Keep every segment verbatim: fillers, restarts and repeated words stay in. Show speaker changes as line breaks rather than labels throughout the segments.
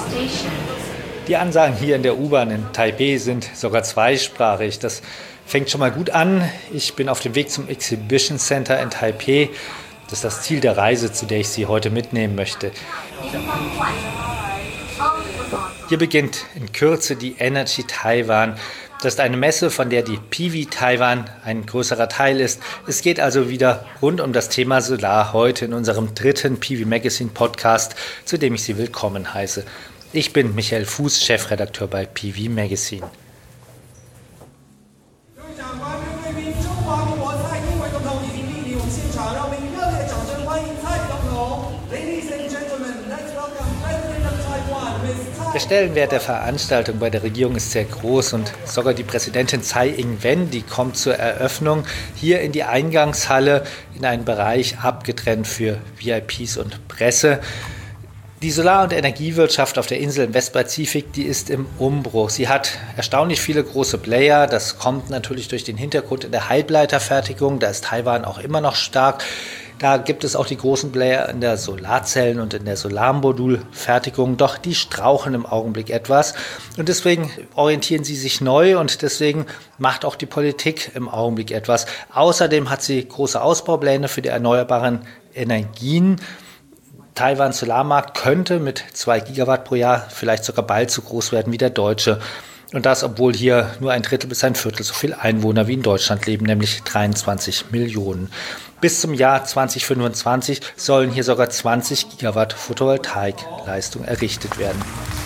Die Ansagen hier in der U-Bahn in Taipeh sind sogar zweisprachig. Das fängt schon mal gut an. Ich bin auf dem Weg zum Exhibition Center in Taipeh. Das ist das Ziel der Reise, zu der ich Sie heute mitnehmen möchte. Hier beginnt in Kürze die Energy Taiwan. Das ist eine Messe, von der die P V Taiwan ein größerer Teil ist. Es geht also wieder rund um das Thema Solar heute in unserem dritten P V Magazine Podcast, zu dem ich Sie willkommen heiße. Ich bin Michael Fuß, Chefredakteur bei P V Magazine. Der Stellenwert der Veranstaltung bei der Regierung ist sehr groß und sogar die Präsidentin Tsai Ing-wen, die kommt zur Eröffnung hier in die Eingangshalle in einen Bereich abgetrennt für V I Ps und Presse. Die Solar- und Energiewirtschaft auf der Insel im Westpazifik, die ist im Umbruch. Sie hat erstaunlich viele große Player. Das kommt natürlich durch den Hintergrund in der Halbleiterfertigung. Da ist Taiwan auch immer noch stark. Da gibt es auch die großen Player in der Solarzellen- und in der Solarmodulfertigung. Doch die strauchen im Augenblick etwas. Und deswegen orientieren sie sich neu und deswegen macht auch die Politik im Augenblick etwas. Außerdem hat sie große Ausbaupläne für die erneuerbaren Energien. Taiwans Solarmarkt könnte mit zwei Gigawatt pro Jahr vielleicht sogar bald so groß werden wie der deutsche. Und das, obwohl hier nur ein Drittel bis ein Viertel so viele Einwohner wie in Deutschland leben, nämlich dreiundzwanzig Millionen. Bis zum Jahr zwanzig fünfundzwanzig sollen hier sogar zwanzig Gigawatt Photovoltaikleistung errichtet werden.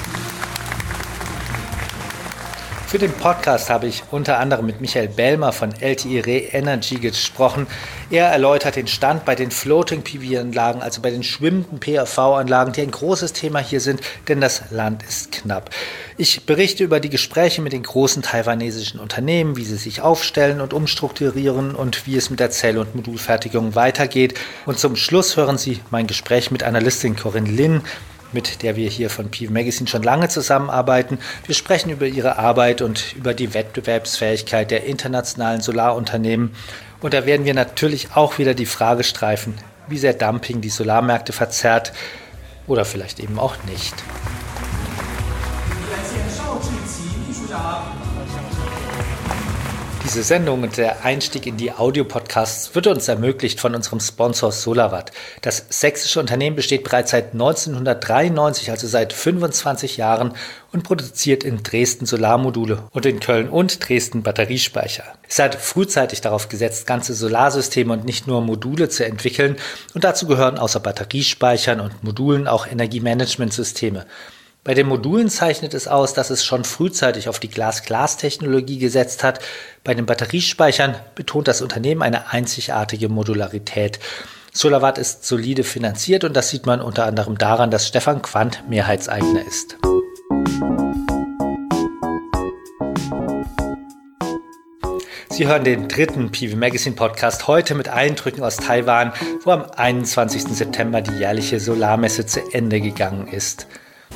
Für den Podcast habe ich unter anderem mit Michael Bellmer von L T E Re-Energy gesprochen. Er erläutert den Stand bei den Floating P V-Anlagen, also bei den schwimmenden P V-Anlagen, die ein großes Thema hier sind, denn das Land ist knapp. Ich berichte über die Gespräche mit den großen taiwanesischen Unternehmen, wie sie sich aufstellen und umstrukturieren und wie es mit der Zell- und Modulfertigung weitergeht. Und zum Schluss hören Sie mein Gespräch mit Analystin Corinne Lin, mit der wir hier von P V Magazine schon lange zusammenarbeiten. Wir sprechen über ihre Arbeit und über die Wettbewerbsfähigkeit der internationalen Solarunternehmen. Und da werden wir natürlich auch wieder die Frage streifen, wie sehr Dumping die Solarmärkte verzerrt oder vielleicht eben auch nicht. Diese Sendung und der Einstieg in die Audiopodcasts wird uns ermöglicht von unserem Sponsor SolarWatt. Das sächsische Unternehmen besteht bereits seit neunzehnhundertdreiundneunzig, also seit fünfundzwanzig Jahren, und produziert in Dresden Solarmodule und in Köln und Dresden Batteriespeicher. Es hat frühzeitig darauf gesetzt, ganze Solarsysteme und nicht nur Module zu entwickeln, und dazu gehören außer Batteriespeichern und Modulen auch Energiemanagementsysteme. Bei den Modulen zeichnet es aus, dass es schon frühzeitig auf die Glas-Glas-Technologie gesetzt hat. Bei den Batteriespeichern betont das Unternehmen eine einzigartige Modularität. SolarWatt ist solide finanziert und das sieht man unter anderem daran, dass Stefan Quandt Mehrheitseigner ist. Sie hören den dritten P V Magazine Podcast heute mit Eindrücken aus Taiwan, wo am einundzwanzigsten September die jährliche Solarmesse zu Ende gegangen ist.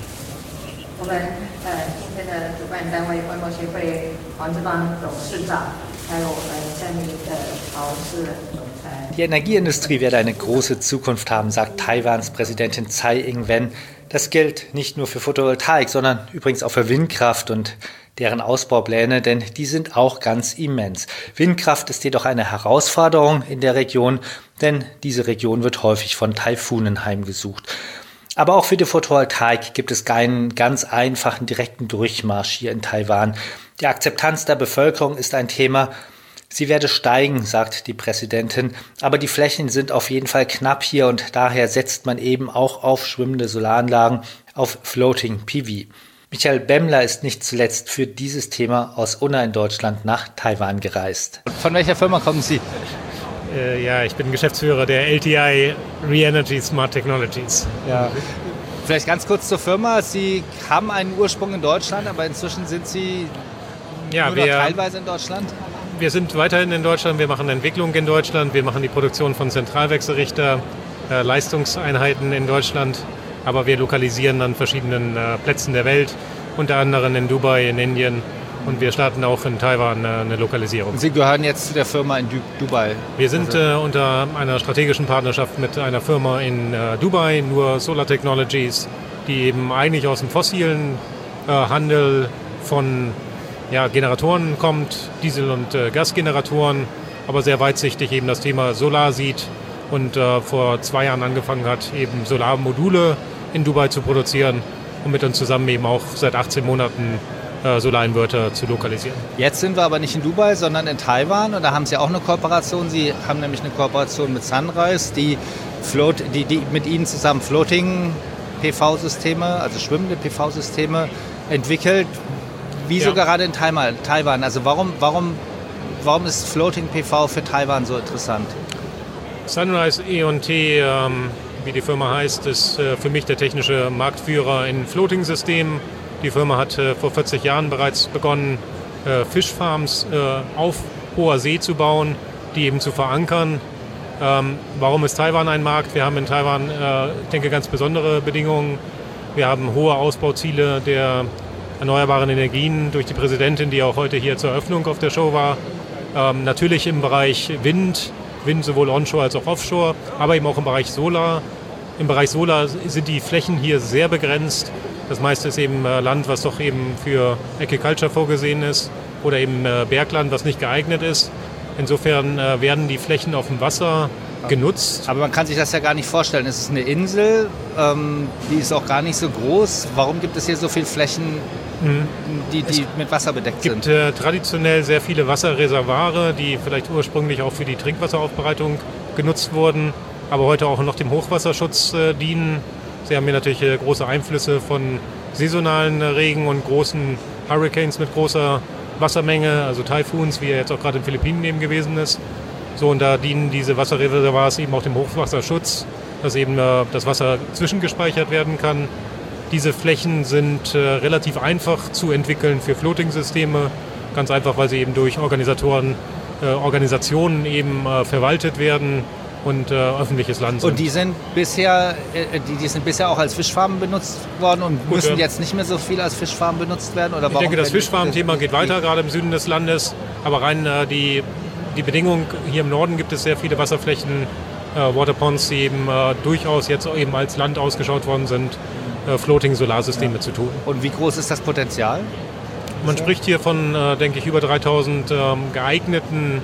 Die Energieindustrie werde eine große Zukunft haben, sagt Taiwans Präsidentin Tsai Ing-wen. Das gilt nicht nur für Photovoltaik, sondern übrigens auch für Windkraft und deren Ausbaupläne, denn die sind auch ganz immens. Windkraft ist jedoch eine Herausforderung in der Region, denn diese Region wird häufig von Taifunen heimgesucht. Aber auch für die Photovoltaik gibt es keinen ganz einfachen direkten Durchmarsch hier in Taiwan. Die Akzeptanz der Bevölkerung ist ein Thema. Sie werde steigen, sagt die Präsidentin, aber die Flächen sind auf jeden Fall knapp hier und daher setzt man eben auch auf schwimmende Solaranlagen, auf Floating P V. Michael Bemmler ist nicht zuletzt für dieses Thema aus Unna in Deutschland nach Taiwan gereist. Von welcher Firma kommen Sie?
Äh, ja, ich bin Geschäftsführer der L T I Re-Energy Smart Technologies.
Ja. Vielleicht ganz kurz zur Firma. Sie haben einen Ursprung in Deutschland, aber inzwischen sind Sie ja, nur wir, noch teilweise in Deutschland?
Wir sind weiterhin in Deutschland. Wir machen Entwicklung in Deutschland. Wir machen die Produktion von Zentralwechselrichter, äh, Leistungseinheiten in Deutschland. Aber wir lokalisieren an verschiedenen äh, Plätzen der Welt, unter anderem in Dubai, in Indien. Und wir starten auch in Taiwan äh, eine Lokalisierung.
Und Sie gehören jetzt zu der Firma in du- Dubai?
Wir sind äh, unter einer strategischen Partnerschaft mit einer Firma in äh, Dubai, Nur Solar Technologies. die eben eigentlich aus dem fossilen äh, Handel von ja, Generatoren kommt, Diesel- und äh, Gasgeneratoren, aber sehr weitsichtig eben das Thema Solar sieht und äh, vor zwei Jahren angefangen hat, eben Solarmodule in Dubai zu produzieren und mit uns zusammen eben auch seit achtzehn Monaten äh, Solarinverter zu lokalisieren.
Jetzt sind wir aber nicht in Dubai, sondern in Taiwan und da haben Sie auch eine Kooperation. Sie haben nämlich eine Kooperation mit Sunrise, die, float, die, die mit Ihnen zusammen Floating-P V-Systeme, also schwimmende P V-Systeme entwickelt. Wieso ja. gerade in Taiwan? Also warum, warum, warum ist Floating P V für Taiwan so interessant?
Sunrise E und T, ähm, wie die Firma heißt, ist äh, für mich der technische Marktführer in Floating-Systemen. Die Firma hat äh, vor vierzig Jahren bereits begonnen, äh, Fischfarms äh, auf hoher See zu bauen, die eben zu verankern. Ähm, warum ist Taiwan ein Markt? Wir haben in Taiwan, äh, ich denke, ganz besondere Bedingungen. Wir haben hohe Ausbauziele der erneuerbaren Energien durch die Präsidentin, die auch heute hier zur Eröffnung auf der Show war. Ähm, natürlich im Bereich Wind, Wind sowohl onshore als auch offshore, aber eben auch im Bereich Solar. Im Bereich Solar sind die Flächen hier sehr begrenzt. Das meiste ist eben äh, Land, was doch eben für Agriculture vorgesehen ist oder eben äh, Bergland, was nicht geeignet ist. Insofern äh, werden die Flächen auf dem Wasser genutzt.
Aber man kann sich das ja gar nicht vorstellen. Es ist eine Insel, ähm, die ist auch gar nicht so groß. Warum gibt es hier so viele Flächen, mhm. die, die mit Wasser bedeckt
sind? Es gibt
sind?
äh, traditionell sehr viele Wasserreservoire, die vielleicht ursprünglich auch für die Trinkwasseraufbereitung genutzt wurden, aber heute auch noch dem Hochwasserschutz äh, dienen. Sie haben hier natürlich äh, große Einflüsse von saisonalen äh, Regen und großen Hurricanes mit großer Wassermenge, also Taifuns, wie er jetzt auch gerade in den Philippinen eben gewesen ist. So, und da dienen diese Wasserreservoirs eben auch dem Hochwasserschutz, dass eben äh, das Wasser zwischengespeichert werden kann. Diese Flächen sind äh, relativ einfach zu entwickeln für Floating-Systeme, ganz einfach, weil sie eben durch Organisatoren, äh, Organisationen eben äh, verwaltet werden und äh, öffentliches Land sind.
Und die sind bisher, äh, die, die sind bisher auch als Fischfarmen benutzt worden und Gut, müssen äh, jetzt nicht mehr so viel als Fischfarmen benutzt werden? Oder
ich
warum
denke, das Fischfarmen-Thema geht weiter, gerade im Süden des Landes, aber rein äh, die Die Bedingung, hier im Norden gibt es sehr viele Wasserflächen, äh, Waterponds, die eben äh, durchaus jetzt eben als Land ausgeschaut worden sind, äh, Floating-Solarsysteme ja. zu tun.
Und wie groß ist das Potenzial?
Man ja. spricht hier von, äh, denke ich, über dreitausend ähm, geeigneten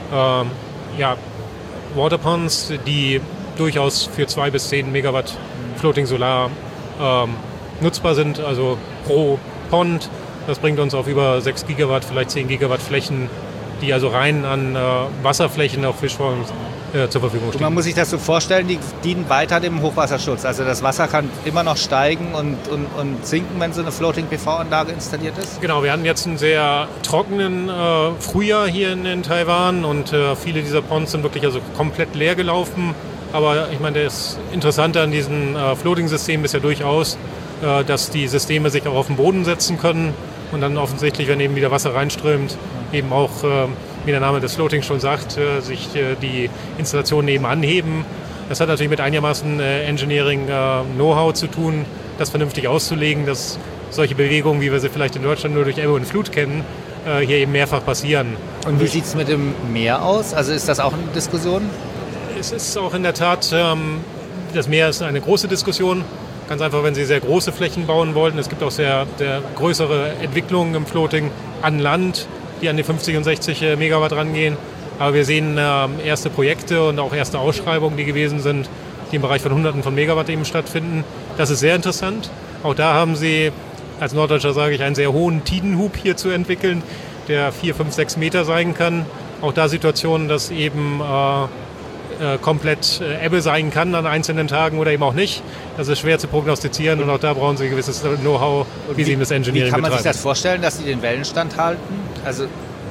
äh, ja, Waterponds, die durchaus für zwei bis zehn Megawatt Floating-Solar ähm, nutzbar sind, also pro Pond. Das bringt uns auf über sechs Gigawatt, vielleicht zehn Gigawatt Flächen, die also rein an äh, Wasserflächen auf Fischfarmen äh, zur Verfügung stehen.
Und man muss sich das so vorstellen, die dienen weiter dem Hochwasserschutz. Also das Wasser kann immer noch steigen und, und, und sinken, wenn so eine Floating-P V-Anlage installiert ist?
Genau, wir hatten jetzt einen sehr trockenen äh, Frühjahr hier in, in Taiwan und äh, viele dieser Ponds sind wirklich also komplett leer gelaufen. Aber ich meine, das Interessante an diesen äh, Floating-Systemen ist ja durchaus, äh, dass die Systeme sich auch auf den Boden setzen können und dann offensichtlich, wenn eben wieder Wasser reinströmt, eben auch, äh, wie der Name des Floating schon sagt, äh, sich äh, die Installationen eben anheben. Das hat natürlich mit einigermaßen äh, Engineering-Know-how äh, zu tun, das vernünftig auszulegen, dass solche Bewegungen, wie wir sie vielleicht in Deutschland nur durch Ebbe und Flut kennen, äh, hier eben mehrfach passieren.
Und wie sieht es mit dem Meer aus? Also ist das auch eine Diskussion?
Es ist auch in der Tat, ähm, das Meer ist eine große Diskussion. Ganz einfach, wenn Sie sehr große Flächen bauen wollten. Es gibt auch sehr, sehr größere Entwicklungen im Floating an Land, die an die fünfzig und sechzig Megawatt rangehen. Aber wir sehen äh, erste Projekte und auch erste Ausschreibungen, die gewesen sind, die im Bereich von Hunderten von Megawatt eben stattfinden. Das ist sehr interessant. Auch da haben Sie, als Norddeutscher sage ich, einen sehr hohen Tidenhub hier zu entwickeln, der vier, fünf, sechs Meter sein kann. Auch da Situationen, dass eben äh, äh, komplett äh, Ebbe sein kann an einzelnen Tagen oder eben auch nicht. Das ist schwer zu prognostizieren und auch da brauchen Sie ein gewisses Know-how, wie, wie Sie das Engineering betreiben. Wie kann man
betreiben. sich das vorstellen, dass Sie den Wellenstand halten? Also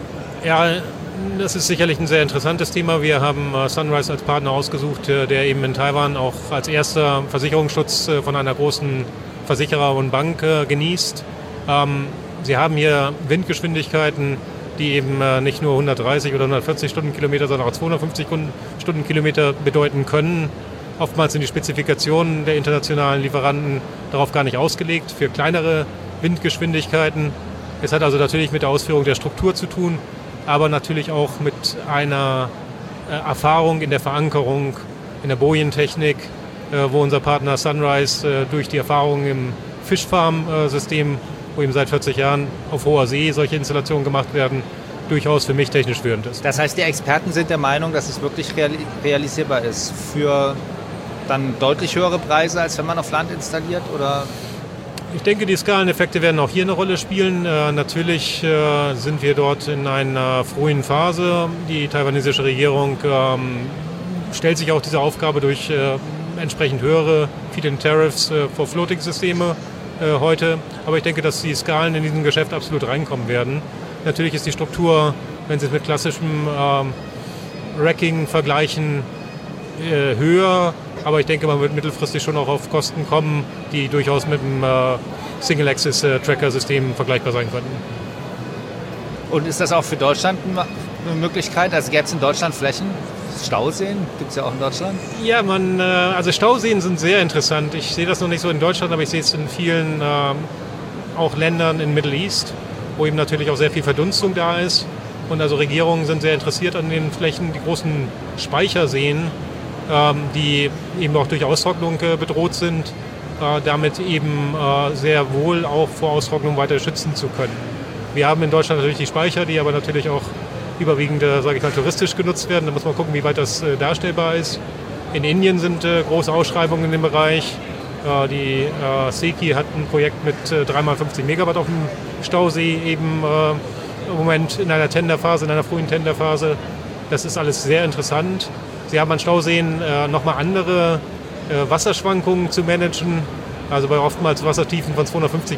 ja, das ist sicherlich ein sehr interessantes Thema. Wir haben äh, Sunrise als Partner ausgesucht, äh, der eben in Taiwan auch als erster Versicherungsschutz äh, von einer großen Versicherer und Bank äh, genießt. Ähm, sie haben hier Windgeschwindigkeiten, die eben äh, nicht nur hundertdreißig oder hundertvierzig Stundenkilometer, sondern auch zweihundertfünfzig Stundenkilometer bedeuten können. Oftmals sind die Spezifikationen der internationalen Lieferanten darauf gar nicht ausgelegt für kleinere Windgeschwindigkeiten. Es hat also natürlich mit der Ausführung der Struktur zu tun, aber natürlich auch mit einer äh, Erfahrung in der Verankerung, in der Bojen-Technik, wo unser Partner Sunrise durch die Erfahrungen im Fischfarm-System, wo eben seit vierzig Jahren auf hoher See solche Installationen gemacht werden, durchaus für mich technisch führend ist.
Das heißt, die Experten sind der Meinung, dass es wirklich realisierbar ist für dann deutlich höhere Preise, als wenn man auf Land installiert, oder?
Ich denke, die Skaleneffekte werden auch hier eine Rolle spielen. Äh, natürlich äh, sind wir dort in einer frühen Phase. Die taiwanesische Regierung ähm, stellt sich auch diese Aufgabe durch äh, entsprechend höhere Feed-in Tariffs äh, für Floating-Systeme äh, heute. Aber ich denke, dass die Skalen in diesem Geschäft absolut reinkommen werden. Natürlich ist die Struktur, wenn Sie es mit klassischem ähm, Racking vergleichen, äh, höher. Aber ich denke, man wird mittelfristig schon auch auf Kosten kommen, die durchaus mit dem äh, Single-Axis-Tracker-System vergleichbar sein könnten.
Und ist das auch für Deutschland eine Möglichkeit? Also gäbe es in Deutschland Flächen? Stauseen gibt es ja auch in Deutschland.
Ja, man, äh, also Stauseen sind sehr interessant. Ich sehe das noch nicht so in Deutschland, aber ich sehe es in vielen äh, auch Ländern in Middle East, wo eben natürlich auch sehr viel Verdunstung da ist. Und also Regierungen sind sehr interessiert an den Flächen, die großen Speicherseen, ähm, die eben auch durch Austrocknung äh, bedroht sind, äh, damit eben äh, sehr wohl auch vor Austrocknung weiter schützen zu können. Wir haben in Deutschland natürlich die Speicher, die aber natürlich auch überwiegend, äh, sage ich mal, touristisch genutzt werden. Da muss man gucken, wie weit das äh, darstellbar ist. In Indien sind äh, große Ausschreibungen in dem Bereich. Äh, die äh, SECI hat ein Projekt mit äh, drei mal fünfzig Megawatt auf dem Stausee eben äh, im Moment in einer Tenderphase, in einer frühen Tenderphase. Das ist alles sehr interessant. Sie haben an Stauseen äh, nochmal andere äh, Wasserschwankungen zu managen. Also bei oftmals Wassertiefen von zweihundertfünfzig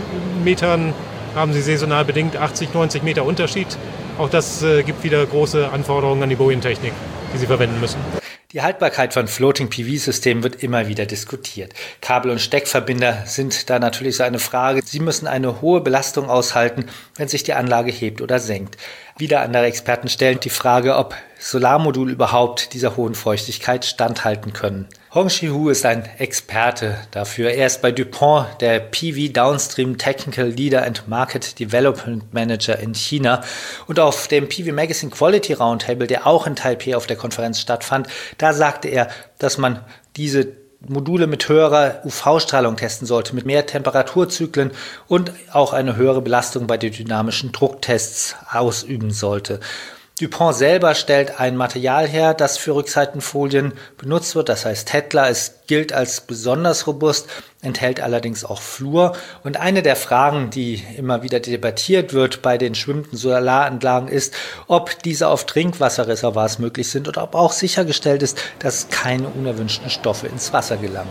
Metern haben Sie saisonal bedingt achtzig, neunzig Meter Unterschied. Auch das äh, gibt wieder große Anforderungen an die Bojen-Technik, die Sie verwenden müssen.
Die Haltbarkeit von Floating-P V-Systemen wird immer wieder diskutiert. Kabel- und Steckverbinder sind da natürlich so eine Frage. Sie müssen eine hohe Belastung aushalten, wenn sich die Anlage hebt oder senkt. Wieder andere Experten stellen die Frage, ob Solarmodule überhaupt dieser hohen Feuchtigkeit standhalten können. Hong Shi-Hu ist ein Experte dafür. Er ist bei DuPont der P V Downstream Technical Leader and Market Development Manager in China. Und auf dem P V Magazine Quality Roundtable, der auch in Taipei auf der Konferenz stattfand, da sagte er, dass man diese Module mit höherer U V-Strahlung testen sollte, mit mehr Temperaturzyklen und auch eine höhere Belastung bei den dynamischen Drucktests ausüben sollte. DuPont selber stellt ein Material her, das für Rückseitenfolien benutzt wird, das heißt Tetla. Es gilt als besonders robust, enthält allerdings auch Fluor. Und eine der Fragen, die immer wieder debattiert wird bei den schwimmenden Solaranlagen, ist, ob diese auf Trinkwasserreservoirs möglich sind oder ob auch sichergestellt ist, dass keine unerwünschten Stoffe ins Wasser gelangen.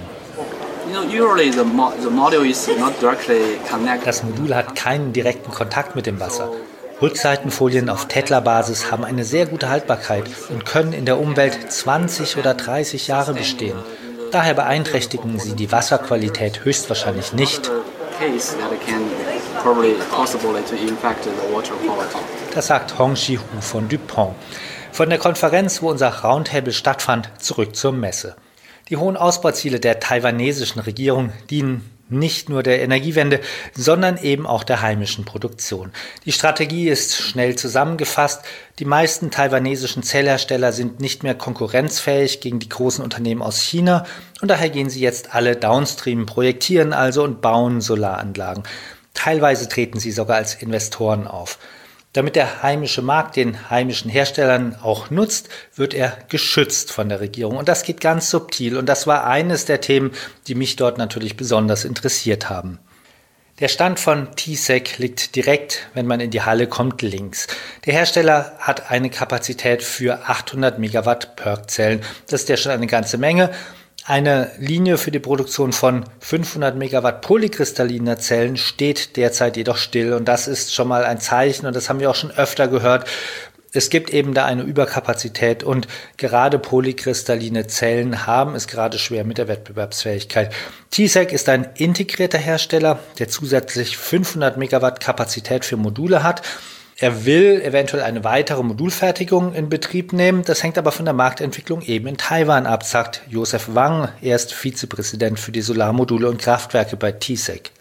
Das Modul hat keinen direkten Kontakt mit dem Wasser. Rückseitenfolien auf Tetla-Basis haben eine sehr gute Haltbarkeit und können in der Umwelt zwanzig oder dreißig Jahre bestehen. Daher beeinträchtigen sie die Wasserqualität höchstwahrscheinlich nicht. Das sagt Hong Shi-Hu von DuPont. Von der Konferenz, wo unser Roundtable stattfand, zurück zur Messe. Die hohen Ausbauziele der taiwanesischen Regierung dienen nicht nur der Energiewende, sondern eben auch der heimischen Produktion. Die Strategie ist schnell zusammengefasst. Die meisten taiwanesischen Zellhersteller sind nicht mehr konkurrenzfähig gegen die großen Unternehmen aus China und daher gehen sie jetzt alle downstream, projektieren also und bauen Solaranlagen. Teilweise treten sie sogar als Investoren auf. Damit der heimische Markt den heimischen Herstellern auch nutzt, wird er geschützt von der Regierung. Und das geht ganz subtil. Und das war eines der Themen, die mich dort natürlich besonders interessiert haben. Der Stand von T S E C liegt direkt, wenn man in die Halle kommt, links. Der Hersteller hat eine Kapazität für achthundert Megawatt P E R C-Zellen. Das ist ja schon eine ganze Menge. Eine Linie für die Produktion von fünfhundert Megawatt polykristalliner Zellen steht derzeit jedoch still und das ist schon mal ein Zeichen und das haben wir auch schon öfter gehört. Es gibt eben da eine Überkapazität und gerade polykristalline Zellen haben es gerade schwer mit der Wettbewerbsfähigkeit. T S E C ist ein integrierter Hersteller, der zusätzlich fünfhundert Megawatt Kapazität für Module hat. Er will eventuell eine weitere Modulfertigung in Betrieb nehmen. Das hängt aber von der Marktentwicklung eben in Taiwan ab, sagt Joseph Wang. Er ist Vizepräsident für die Solarmodule und Kraftwerke bei T S E C.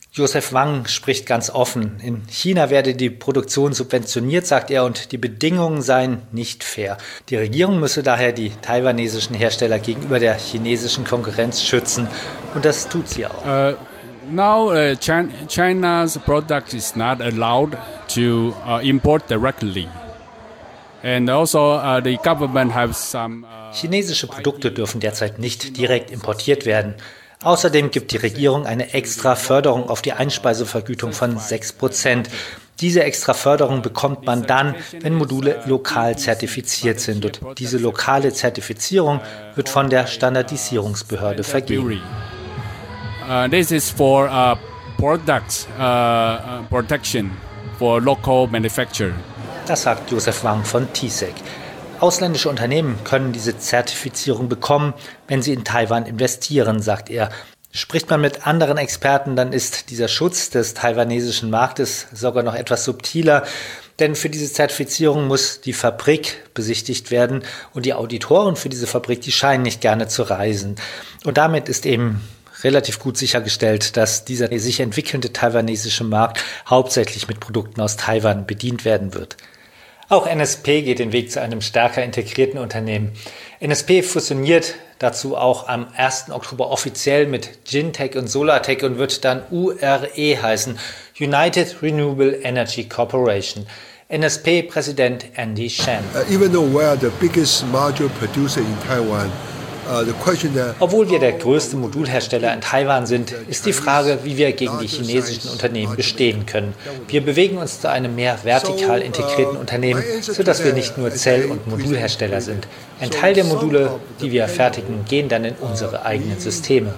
Joseph Wang spricht ganz offen. In China werde die Produktion subventioniert, sagt er, und die Bedingungen seien nicht fair. Die Regierung müsse daher die taiwanesischen Hersteller gegenüber der chinesischen Konkurrenz schützen. Und das tut sie auch.
Uh, now uh, China, China's product is not allowed to uh, import directly. And also uh, the government have some, uh,
Chinesische Produkte dürfen derzeit nicht direkt importiert werden. Außerdem gibt die Regierung eine extra Förderung auf die Einspeisevergütung von sechs Prozent. Diese extra Förderung bekommt man dann, wenn Module lokal zertifiziert sind. Und diese lokale Zertifizierung wird von der Standardisierungsbehörde vergeben.
Uh, this is for uh, product uh, protection for local manufacture.
Das sagt Joseph Wang von T S E C. Ausländische Unternehmen können diese Zertifizierung bekommen, wenn sie in Taiwan investieren, sagt er. Spricht man mit anderen Experten, dann ist dieser Schutz des taiwanesischen Marktes sogar noch etwas subtiler. Denn für diese Zertifizierung muss die Fabrik besichtigt werden und die Auditoren für diese Fabrik, die scheinen nicht gerne zu reisen. Und damit ist eben relativ gut sichergestellt, dass dieser sich entwickelnde taiwanesische Markt hauptsächlich mit Produkten aus Taiwan bedient werden wird. Auch N S P geht den Weg zu einem stärker integrierten Unternehmen. N S P fusioniert dazu auch am ersten Oktober offiziell mit Gintec und Solartech und wird dann U R E heißen, United Renewable Energy Corporation. N S P-Präsident Andy Shen.
Uh, even though we are the biggest module producer in Taiwan,
Obwohl wir der größte Modulhersteller in Taiwan sind, ist die Frage, wie wir gegen die chinesischen Unternehmen bestehen können. Wir bewegen uns zu einem mehr vertikal integrierten Unternehmen, sodass wir nicht nur Zell- und Modulhersteller sind. Ein Teil der Module, die wir fertigen, gehen dann in unsere eigenen Systeme.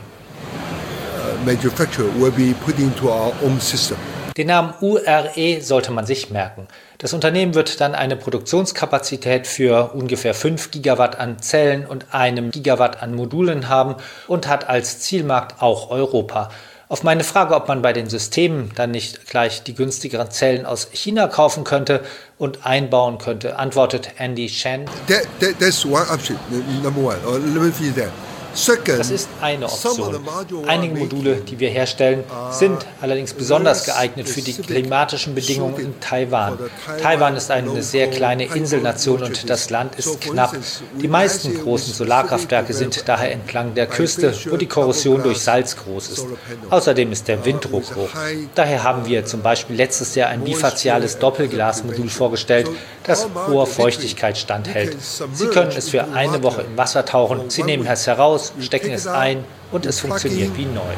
Den Namen U R E sollte man sich merken. Das Unternehmen wird dann eine Produktionskapazität für ungefähr fünf Gigawatt an Zellen und einem Gigawatt an Modulen haben und hat als Zielmarkt auch Europa. Auf meine Frage, ob man bei den Systemen dann nicht gleich die günstigeren Zellen aus China kaufen könnte und einbauen könnte, antwortet Andy Shen.
That, that, that's one option, number one. Or let me finish that.
Das ist eine Option. Einige Module, die wir herstellen, sind allerdings besonders geeignet für die klimatischen Bedingungen in Taiwan. Taiwan ist eine sehr kleine Inselnation und das Land ist knapp. Die meisten großen Solarkraftwerke sind daher entlang der Küste, wo die Korrosion durch Salz groß ist. Außerdem ist der Winddruck hoch. Daher haben wir zum Beispiel letztes Jahr ein bifaziales Doppelglasmodul vorgestellt, das hoher Feuchtigkeit standhält. Sie können es für eine Woche im Wasser tauchen, Sie nehmen es heraus, stecken es ein und es funktioniert wie neu.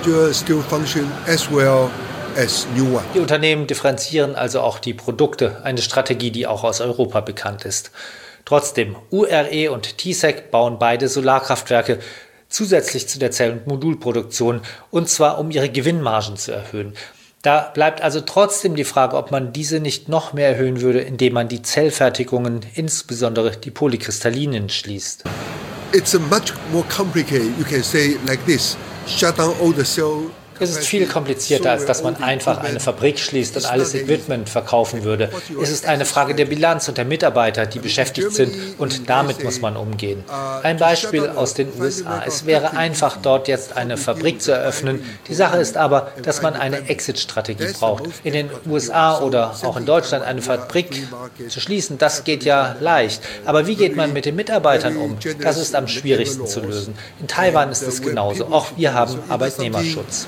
Die Unternehmen differenzieren also auch die Produkte, eine Strategie, die auch aus Europa bekannt ist. Trotzdem, U R E und T S E C bauen beide Solarkraftwerke zusätzlich zu der Zell- und Modulproduktion, und zwar um ihre Gewinnmargen zu erhöhen. Da bleibt also trotzdem die Frage, ob man diese nicht noch mehr erhöhen würde, indem man die Zellfertigungen, insbesondere die Polykristallinen, schließt.
It's a much more complicated, you can say like this, shut down all the cell.
Es ist viel komplizierter, als dass man einfach eine Fabrik schließt und alles Equipment verkaufen würde. Es ist eine Frage der Bilanz und der Mitarbeiter, die beschäftigt sind, und damit muss man umgehen. Ein Beispiel aus den U S A. Es wäre einfach, dort jetzt eine Fabrik zu eröffnen. Die Sache ist aber, dass man eine Exit-Strategie braucht. In den U S A oder auch in Deutschland eine Fabrik zu schließen, das geht ja leicht. Aber wie geht man mit den Mitarbeitern um? Das ist am schwierigsten zu lösen. In Taiwan ist es genauso. Auch wir haben Arbeitnehmerschutz.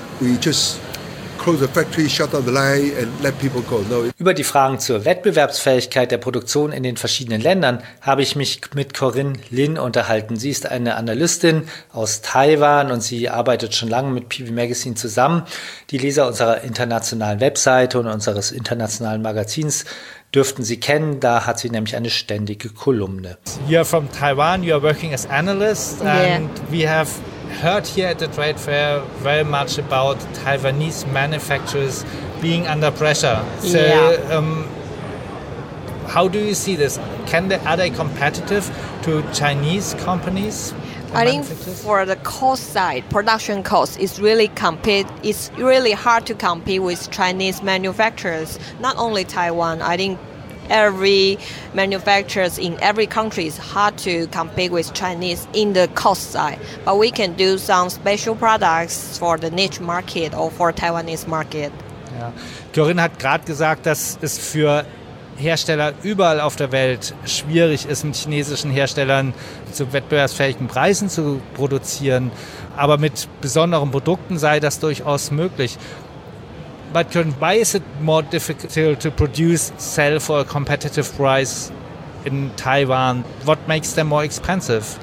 Über die Fragen zur Wettbewerbsfähigkeit der Produktion in den verschiedenen Ländern habe ich mich mit Corinne Lin unterhalten. Sie ist eine Analystin aus Taiwan und sie arbeitet schon lange mit P V Magazine zusammen. Die Leser unserer internationalen Webseite und unseres internationalen Magazins dürften Sie kennen, da hat sie nämlich eine ständige Kolumne.
You're from Taiwan, you're working as analyst,
yeah.
and we have heard here at the trade fair very much about Taiwanese manufacturers being under pressure. So,
yeah.
um, how do you see this? Can they, are they competitive to Chinese companies?
I think for the cost side, production cost is really compete. It's really hard to compete with Chinese manufacturers. Not only Taiwan, I think every manufacturers in every country is hard to compete with Chinese in the cost side. But we can do some special products for the niche market or for Taiwanese market.
Ja. Corinne hat gerade gesagt, dass es für Hersteller überall auf der Welt schwierig ist, mit chinesischen Herstellern zu wettbewerbsfähigen Preisen zu produzieren. Aber mit besonderen Produkten sei das durchaus möglich. But why is it more difficult to produce, sell for a competitive price in Taiwan? What makes them more expensive?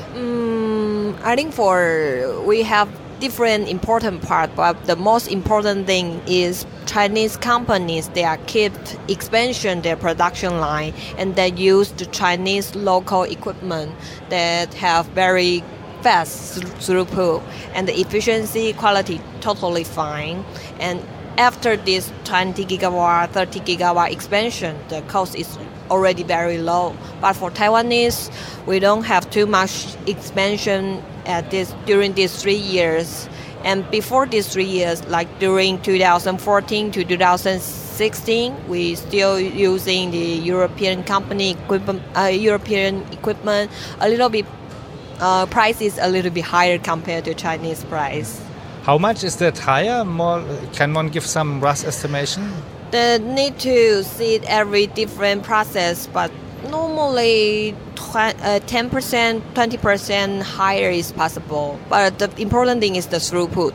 Mm, I think for we have different important part, but the most important thing is Chinese companies, they are keep expansion their production line and they use the Chinese local equipment that have very fast throughput and the efficiency quality totally fine. And after this twenty gigawatt, thirty gigawatt expansion, the cost is already very low. But for Taiwanese, we don't have too much expansion at this during these three years. And before these three years, like during two thousand fourteen to two thousand sixteen, we still using the European company equipment, uh, European equipment. A little bit uh, price is a little bit higher compared to Chinese price.
How much is that higher? More, can one give some rough estimation?
They need to see every different process, but normally ten percent, twenty percent higher is possible. But the important thing is the throughput.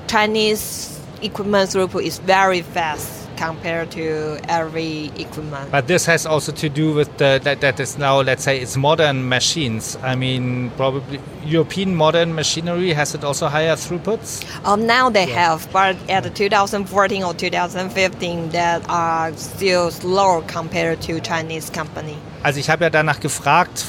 Chinese equipment throughput is very fast compared to every equipment.
But this has also to do with the, that, that is now, let's say, it's modern machines. I mean, probably European modern machinery, has it also higher throughputs?
Um, now they yeah. have, but at the two thousand fourteen or two thousand fifteen, that are still slow compared to Chinese company.
Also ich habe ja danach gefragt,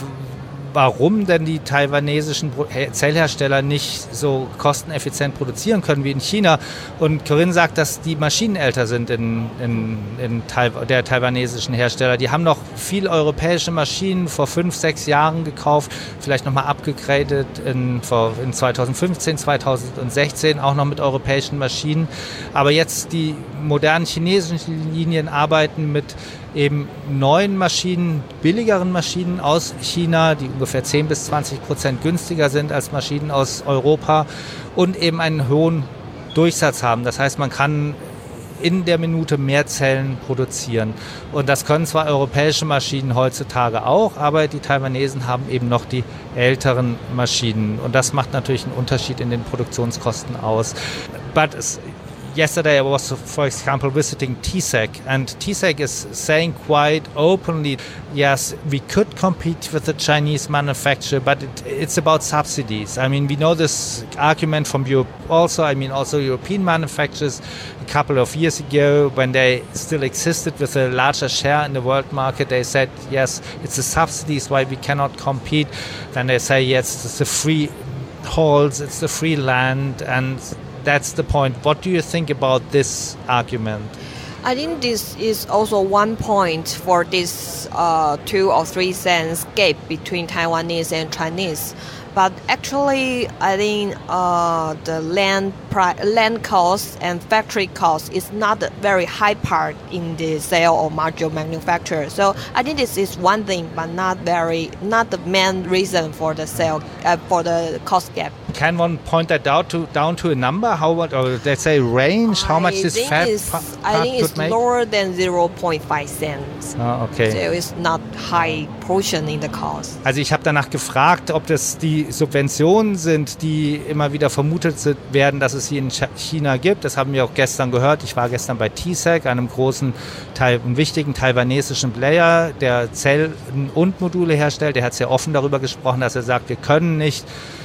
warum denn die taiwanesischen Zellhersteller nicht so kosteneffizient produzieren können wie in China. Und Corinne sagt, dass die Maschinen älter sind in, in, in Taiwan, der taiwanesischen Hersteller. Die haben noch viel europäische Maschinen vor fünf, sechs Jahren gekauft, vielleicht nochmal abgegradet in, in zwanzig fünfzehn, zwanzig sechzehn, auch noch mit europäischen Maschinen. Aber jetzt die modernen chinesischen Linien arbeiten mit eben neuen Maschinen, billigeren Maschinen aus China, die ungefähr zehn bis zwanzig Prozent günstiger sind als Maschinen aus Europa und eben einen hohen Durchsatz haben. Das heißt, man kann in der Minute mehr Zellen produzieren. Und das können zwar europäische Maschinen heutzutage auch, aber die Taiwanesen haben eben noch die älteren Maschinen. Und das macht natürlich einen Unterschied in den Produktionskosten aus. But yesterday I was, for example, visiting T S E C, and T S E C is saying quite openly, yes, we could compete with the Chinese manufacturer, but it, it's about subsidies. I mean, we know this argument from Europe also. I mean, also European manufacturers a couple of years ago, when they still existed with a larger share in the world market, they said, yes, it's the subsidies why we cannot compete. Then they say, yes, it's the free halls, it's the free land, and that's the point. What do you think about this argument?
I think this is also one point for this uh, two or three cents gap between Taiwanese and Chinese. But actually, I think uh, the land pri- land cost and factory cost is not a very high part in the sale or module manufacturer. So I think this is one thing, but not very, not the main reason for the sale uh, for the cost gap.
Can one point that down to down to a number? How what, or let's say range? How much
I
this fat part
I think it's
make?
lower than zero point five cents.
Oh, okay.
So it's not high portion in the cost.
Also ich habe danach gefragt, ob das die Subventionen sind, die immer wieder vermutet werden, dass es hier in China gibt. Das haben wir auch gestern gehört. Ich war gestern bei T S E C, einem großen, einem wichtigen taiwanesischen Player, der Zellen und Module herstellt. Der hat sehr offen darüber gesprochen, dass er sagt, wir können nicht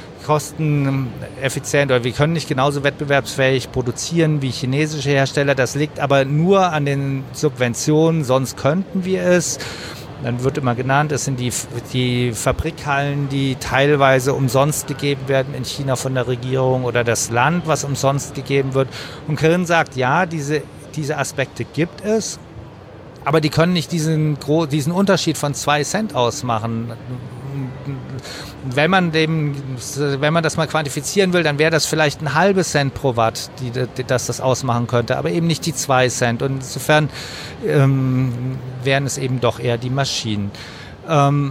kosteneffizient oder wir können nicht genauso wettbewerbsfähig produzieren wie chinesische Hersteller. Das liegt aber nur an den Subventionen, sonst könnten wir es. Dann wird immer genannt, es sind die, die Fabrikhallen, die teilweise umsonst gegeben werden in China von der Regierung oder das Land, was umsonst gegeben wird. Und Corinne sagt, ja, diese, diese Aspekte gibt es, aber die können nicht diesen, diesen Unterschied von zwei Cent ausmachen. Wenn man dem, wenn man das mal quantifizieren will, dann wäre das vielleicht ein halbes Cent pro Watt, die, die, dass das ausmachen könnte, aber eben nicht die zwei Cent. Und insofern ähm, wären es eben doch eher die Maschinen. Um,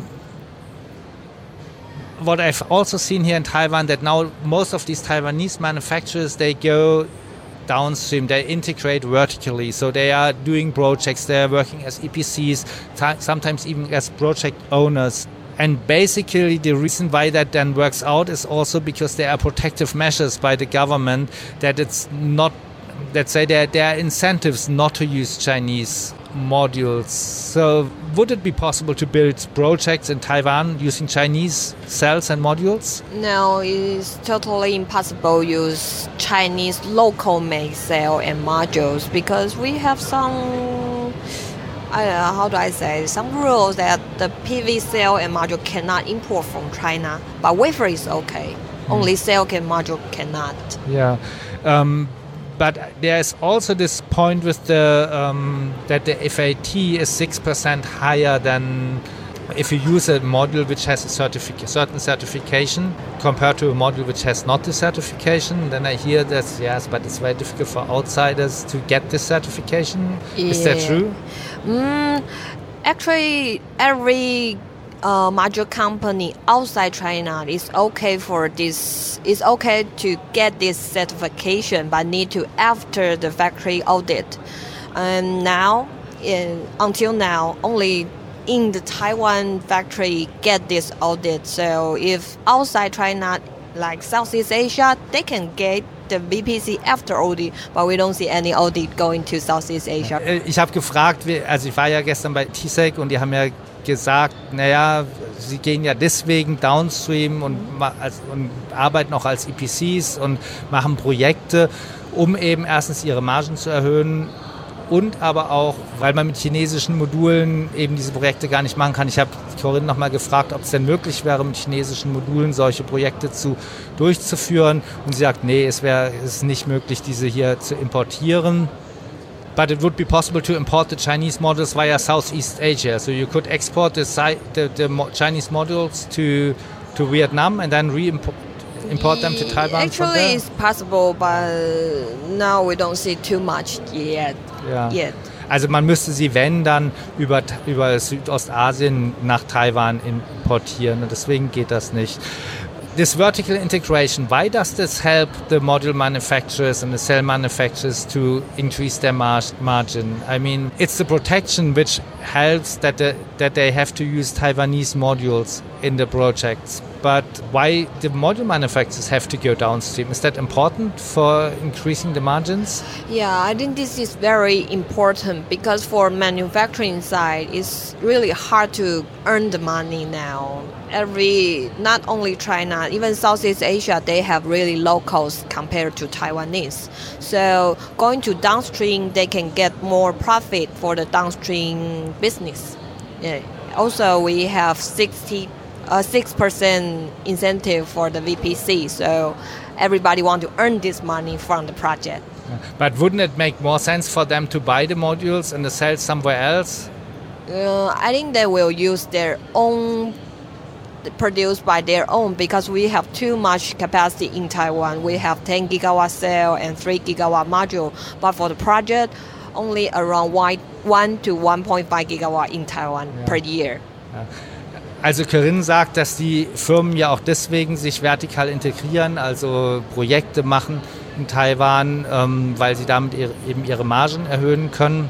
what I've also seen here in Taiwan, that now most of these Taiwanese manufacturers, they go downstream, they integrate vertically, so they are doing projects, they are working as E P Cs, t- sometimes even as project owners. And basically the reason why that then works out is also because there are protective measures by the government, that it's not, let's say there, there are incentives not to use Chinese modules. So would it be possible to build projects in Taiwan using Chinese cells and modules?
No, it's totally impossible to use Chinese local made cell and modules because we have some, I don't know, how do I say, some rules that the P V cell and module cannot import from China, but wafer is okay. Mm. Only cell and module cannot.
Yeah. Um, But there's also this point with the um, that the F A T is six percent higher than if you use a module which has a certific- certain certification compared to a module which has not the certification. Then I hear that, yes, but it's very difficult for outsiders to get this certification. Yeah. Is that true?
Mm, actually, every Uh, module company outside China is okay for this. It's okay to get this certification, but need to after the factory audit. And now, in, until now, only in the Taiwan factory get this audit. So if outside China, like Southeast Asia, they can get the V P C after audit, but we don't see any audit going to Southeast Asia.
Ich habe gefragt, also ich war ja gestern bei T S E C und die haben ja gesagt, naja, sie gehen ja deswegen downstream und, und arbeiten auch als E P Cs und machen Projekte, um eben erstens ihre Margen zu erhöhen und aber auch, weil man mit chinesischen Modulen eben diese Projekte gar nicht machen kann. Ich habe Corinne nochmal gefragt, ob es denn möglich wäre, mit chinesischen Modulen solche Projekte zu, durchzuführen. Und sie sagt, nee, es wäre es ist nicht möglich, diese hier zu importieren. But it would be possible to import the Chinese modules via Southeast Asia. So you could export the, the, the Chinese modules to, to Vietnam and then re-import import them to Taiwan.
Actually,
from there?
It's possible, but now we don't see too much yet.
Ja.
yet.
Also man müsste sie, wenn, dann über, über Südostasien nach Taiwan importieren. Und deswegen geht das nicht. This vertical integration, why does this help the module manufacturers and the cell manufacturers to increase their mar- margin? I mean, it's the protection which helps that the, that they have to use Taiwanese modules in the projects. But why the module manufacturers have to go downstream? Is that important for increasing the margins?
Yeah, I think this is very important because for manufacturing side, it's really hard to earn the money now. Every, not only China, even Southeast Asia, they have really low costs compared to Taiwanese. So going to downstream, they can get more profit for the downstream business. Yeah. Also, we have sixty, uh, six percent incentive for the V P C. So everybody want to earn this money from the project.
But wouldn't it make more sense for them to buy the modules and the cells somewhere else?
Uh, I think they will use their own produced by their own because we have too much capacity in Taiwan. We have ten gigawatt cell and three gigawatt module, but for the project, only around one to one point five gigawatt in Taiwan ja. per year.
Ja. Also Corinne sagt, dass die Firmen ja auch deswegen sich vertikal integrieren, also Projekte machen in Taiwan, ähm, weil sie damit ihre, eben ihre Margen erhöhen können.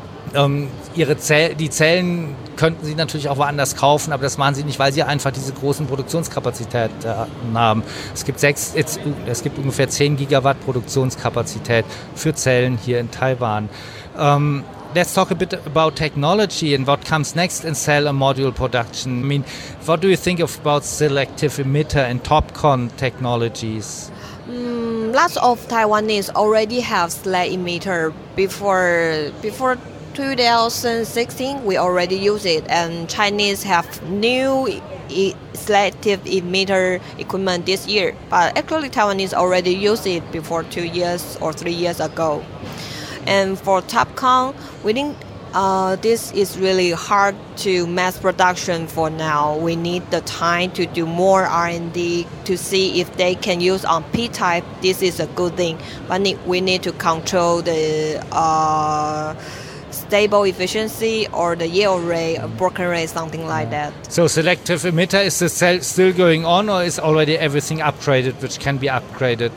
Ähm, ihre Zell- die Zellen könnten sie natürlich auch woanders kaufen, aber das machen sie nicht, weil sie einfach diese großen Produktionskapazitäten haben. Es gibt, sechs, jetzt, es gibt ungefähr zehn Gigawatt Produktionskapazität für Zellen hier in Taiwan. Um, let's talk a bit about technology and what comes next in cell and module production. I mean, what do you think of about selective emitter and TOPCon technologies?
Mm, lots of Taiwanese already have select emitter before before two thousand sixteen. We already use it, and Chinese have new e- selective emitter equipment this year. But actually, Taiwanese already use it before two years or three years ago. And for TOPCon, we think uh, this is really hard to mass production for now. We need the time to do more R and D to see if they can use on P-type. This is a good thing, but need, we need to control the uh, stable efficiency or the yield rate, broken rate, something like that.
So selective emitter, is the cell still going on, or is already everything upgraded which can be upgraded?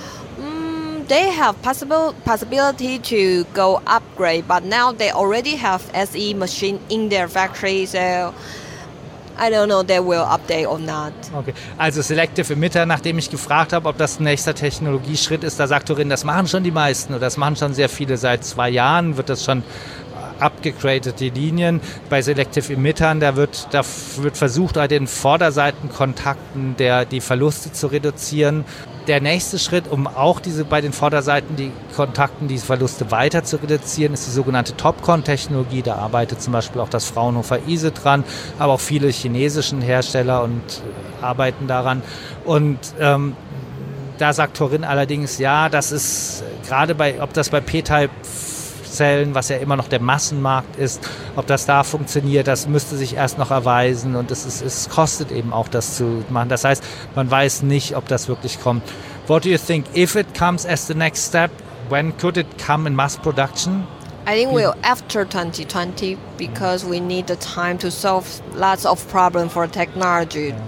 They have possible possibility to go upgrade, but now they already have S E machine in their factory, so I don't know they will update or not.
Okay, also Selective Emitter, nachdem ich gefragt habe, ob das ein nächster Technologieschritt ist, da sagt Torin, das machen schon die meisten oder das machen schon sehr viele. Seit zwei Jahren wird das schon abgegradet, die Linien. Bei Selective Emittern, da wird, da wird versucht, bei den Vorderseitenkontakten der, die Verluste zu reduzieren. Der nächste Schritt, um auch diese bei den Vorderseiten die Kontakten, diese Verluste weiter zu reduzieren, ist die sogenannte Topcon-Technologie. Da arbeitet zum Beispiel auch das Fraunhofer I S E dran, aber auch viele chinesischen Hersteller und äh, arbeiten daran. Und ähm, da sagt Torin allerdings, ja, das ist gerade bei, ob das bei P-Type Zellen, was ja immer noch der Massenmarkt ist, ob das da funktioniert, das müsste sich erst noch erweisen und es, ist, es kostet eben auch, das zu machen. Das heißt, man weiß nicht, ob das wirklich kommt. What do you think, if it comes as the next step, when could it come in mass production?
I think we'll after twenty twenty because we need the time to solve lots of problems for technology. Yeah.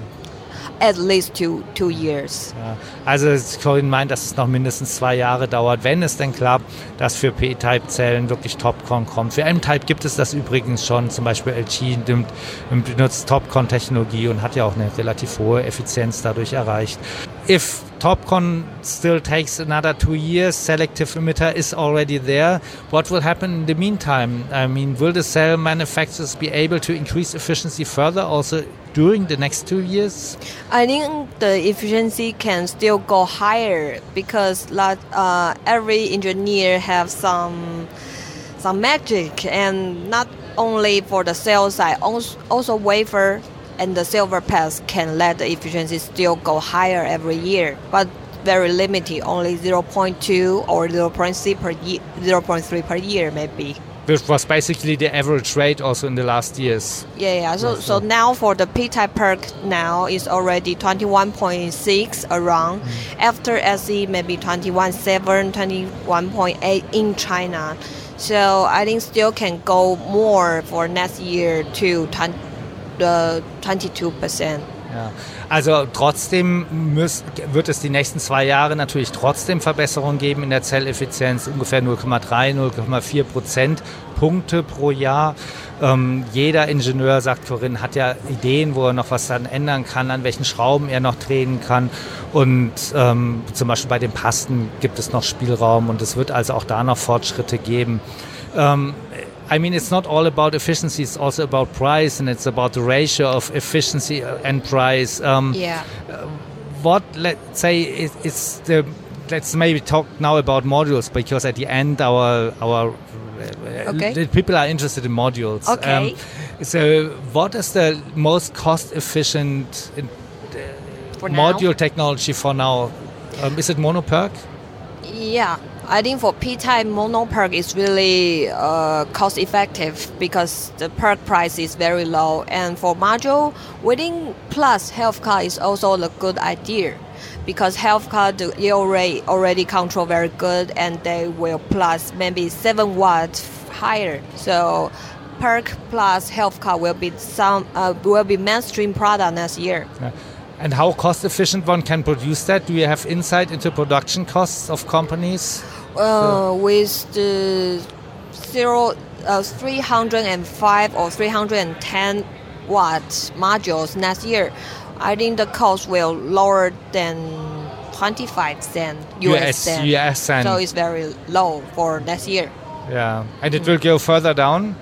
At least two, two years.
Ja, also Corinne meint, dass es noch mindestens zwei Jahre dauert, wenn es denn klappt, dass für P-Type-Zellen wirklich Topcon kommt. Für M-Type gibt es das übrigens schon. Zum Beispiel L G nimmt, benutzt Topcon-Technologie und hat ja auch eine relativ hohe Effizienz dadurch erreicht. If Topcon still takes another two years, selective emitter is already there. What will happen in the meantime? I mean, will the cell manufacturers be able to increase efficiency further also during the next two years?
I think the efficiency can still go higher because uh, every engineer have some some magic, and not only for the cell side, also, also wafer and the silver pass can let the efficiency still go higher every year, but very limited, only zero point two or zero point three per year, zero point three per year maybe.
Which was basically the average rate also in the last years.
Yeah, yeah. So, so now for the P-type PERC now is already twenty-one point six around. Mm. After S E maybe twenty-one point seven, twenty-one point eight in China. So I think still can go more for next year to the twenty-two percent.
Ja. Also trotzdem muss, wird es die nächsten zwei Jahre natürlich trotzdem Verbesserungen geben in der Zelleffizienz, ungefähr null Komma drei, null Komma vier Prozentpunkte pro Jahr. Ähm, jeder Ingenieur, sagt Corinne, hat ja Ideen, wo er noch was dann ändern kann, an welchen Schrauben er noch drehen kann. Und ähm, zum Beispiel bei den Pasten gibt es noch Spielraum und es wird also auch da noch Fortschritte geben. Ähm, I mean, it's not all about efficiency, it's also about price, and it's about the ratio of efficiency and price. Um,
yeah.
Uh, what, let's say, is, is the, let's maybe talk now about modules, because at the end our, our
okay.
the people are interested in modules.
Okay.
Um, so what is the most cost-efficient uh, module now? Technology for now? Um, is it mono-PERC?
Yeah. I think for P-type mono PERC is really uh, cost effective because the PERC price is very low, and for module Within plus healthcare is also a good idea because healthcare the yield rate already control very good and they will plus maybe seven watts higher. So PERC plus healthcare will be some uh, will be mainstream product next year.
Yeah. And how cost efficient one can produce that? Do you have insight into production costs of companies?
Uh, so. With the zero, uh, three hundred five or three hundred ten watt modules next year, I think the cost will lower than twenty-five cent U S cent.
U S cent.
So it's very low for next year.
Yeah, and it will go further down?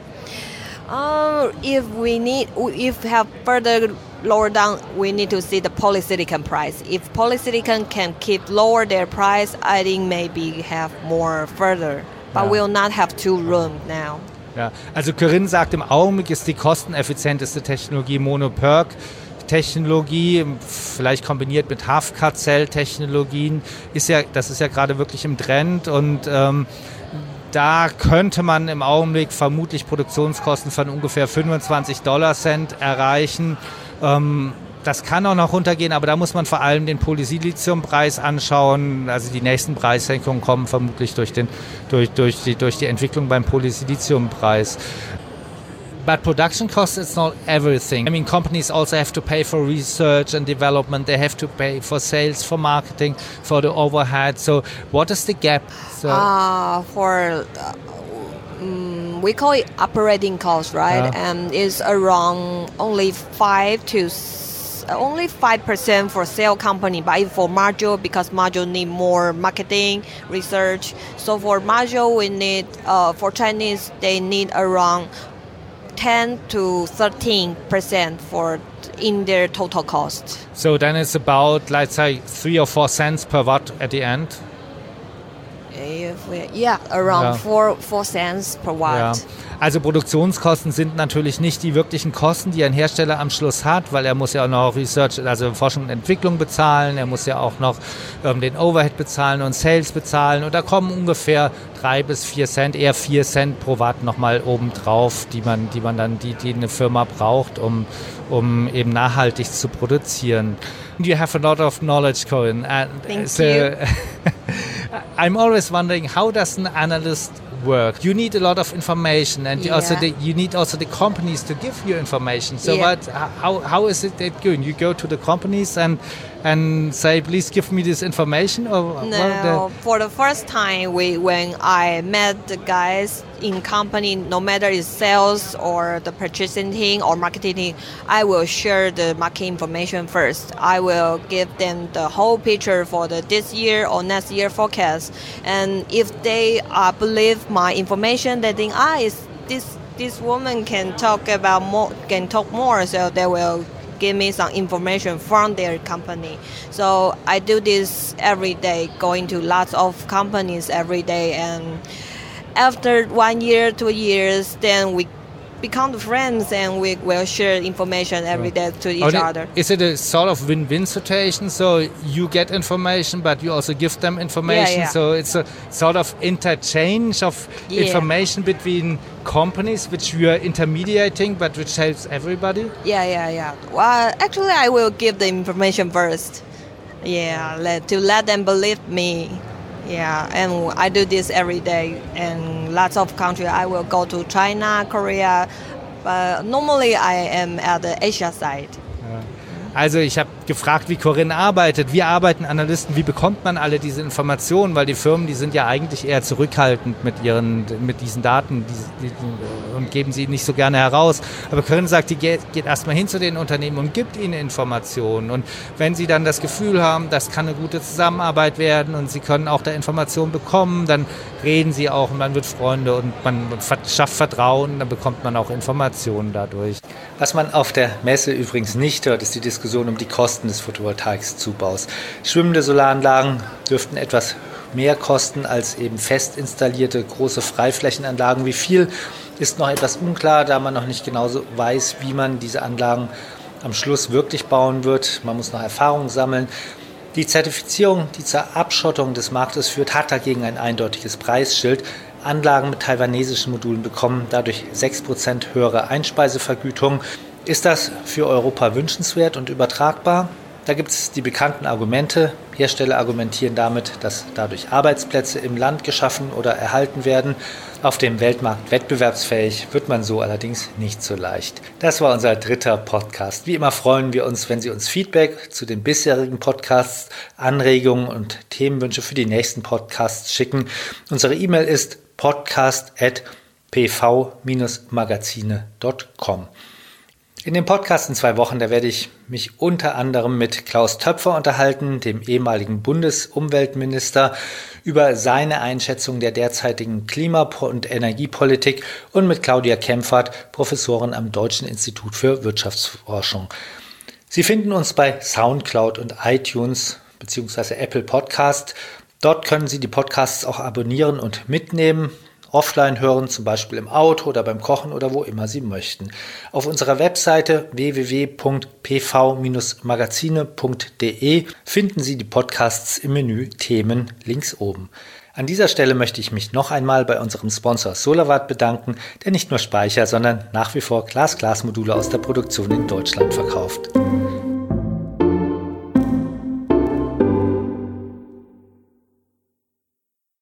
Uh, if we need, if have further lower down, we need to see the polysilicon price. If polysilicon can keep lower their price, I think maybe have more further. But
ja.
we'll not have two room now.
Ja, also Corinne sagt, im Augenblick ist die kosteneffizienteste Technologie Mono-PERC-Technologie, vielleicht kombiniert mit H A F K-Zell-Technologien. Ist ja, das ist ja gerade wirklich im Trend und ähm, da könnte man im Augenblick vermutlich Produktionskosten von ungefähr fünfundzwanzig Dollar Cent erreichen. Ähm, Das kann auch noch runtergehen, aber da muss man vor allem den Polysiliziumpreis anschauen. Also die nächsten Preissenkungen kommen vermutlich durch, den, durch, durch, die, durch die Entwicklung beim Polysiliziumpreis. But production costs, it's not everything. I mean, companies also have to pay for research and development. They have to pay for sales, for marketing, for the overhead. So what is the gap? So,
uh, for... Uh, Um, we call it operating cost, right?
Yeah.
And it's around only five to s- only five percent for sale company, but for module, because module need more marketing research. So for module, we need uh, for Chinese they need around ten to thirteen percent for in their total cost.
so then it's about, let's say, three or four cents per watt at the end.
If we, yeah, around
Ja.
four four cents per watt.
Ja. Also Produktionskosten sind natürlich nicht die wirklichen Kosten, die ein Hersteller am Schluss hat, weil er muss ja auch noch Research, also Forschung und Entwicklung bezahlen, er muss ja auch noch ähm, den Overhead bezahlen und Sales bezahlen und da kommen ungefähr drei bis vier Cent, eher vier Cent pro Watt nochmal oben drauf, die man, die man dann, die, die eine Firma braucht, um, um eben nachhaltig zu produzieren. You have a lot of knowledge, Corinne. And
Thank
so,
you.
I'm always wondering, how does an analyst work? You need a lot of information, and
Yeah.
also the, you need also the companies to give you information. So,
Yeah.
what? How how is it that going? You go to the companies and and say, please give me this information, or what
No, for the first time, we when I met the guys in company, no matter it's sales or the purchasing team or marketing team, I will share the market information first. I will give them the whole picture for the this year or next year forecast, and if they uh, believe my information, they think ah, is this this woman can talk about more, can talk more, so they will give me some information from their company. So I do this every day, going to lots of companies every day, and after one year, two years, then we become friends and we will share information every day to each
Or
other.
Is it a sort of win-win situation? So you get information, but you also give them information.
Yeah, yeah.
So it's a sort of interchange of
Yeah.
information between companies, which we are intermediating, but which helps everybody.
Yeah, yeah, yeah. Well, actually, I will give the information first. Yeah, let, to let them believe me. Yeah, and I do this every day. And lots of countries, I will go to China, Korea. But normally, I am at the Asia side.
Also ich habe gefragt, wie Corinne arbeitet. Wie arbeiten Analysten? Wie bekommt man alle diese Informationen? Weil die Firmen, die sind ja eigentlich eher zurückhaltend mit ihren, mit diesen Daten die, die, und geben sie nicht so gerne heraus. Aber Corinne sagt, die geht, geht erstmal hin zu den Unternehmen und gibt ihnen Informationen. Und wenn sie dann das Gefühl haben, das kann eine gute Zusammenarbeit werden und sie können auch da Informationen bekommen, dann reden sie auch und man wird Freunde und man schafft Vertrauen, dann bekommt man auch Informationen dadurch.
Was man auf der Messe übrigens nicht hört, ist die Diskussion um die Kosten des Photovoltaikzubaus. Schwimmende Solaranlagen dürften etwas mehr kosten als eben fest installierte große Freiflächenanlagen. Wie viel ist noch etwas unklar, da man noch nicht genau weiß, wie man diese Anlagen am Schluss wirklich bauen wird. Man muss noch Erfahrung sammeln. Die Zertifizierung, die zur Abschottung des Marktes führt, hat dagegen ein eindeutiges Preisschild. Anlagen mit taiwanesischen Modulen bekommen dadurch sechs Prozent höhere Einspeisevergütung. Ist das für Europa wünschenswert und übertragbar? Da gibt es die bekannten Argumente. Hersteller argumentieren damit, dass dadurch Arbeitsplätze im Land geschaffen oder erhalten werden. Auf dem Weltmarkt wettbewerbsfähig wird man so allerdings nicht so leicht. Das war unser dritter Podcast. Wie immer freuen wir uns, wenn Sie uns Feedback zu den bisherigen Podcasts, Anregungen und Themenwünsche für die nächsten Podcasts schicken. Unsere E-Mail ist podcast at p v magazine punkt com. In dem Podcast in zwei Wochen, da werde ich mich unter anderem mit Klaus Töpfer unterhalten, dem ehemaligen Bundesumweltminister, über seine Einschätzung der derzeitigen Klima- und Energiepolitik und mit Claudia Kempfert, Professorin am Deutschen Institut für Wirtschaftsforschung. Sie finden uns bei Soundcloud und iTunes bzw. Apple Podcast. Dort können Sie die Podcasts auch abonnieren und mitnehmen. Offline hören, zum Beispiel im Auto oder beim Kochen oder wo immer Sie möchten. Auf unserer Webseite w w w punkt p v magazine punkt d e finden Sie die Podcasts im Menü Themen links oben. An dieser Stelle möchte ich mich noch einmal bei unserem Sponsor SolarWatt bedanken, der nicht nur Speicher, sondern nach wie vor Glas-Glas-Module aus der Produktion in Deutschland verkauft.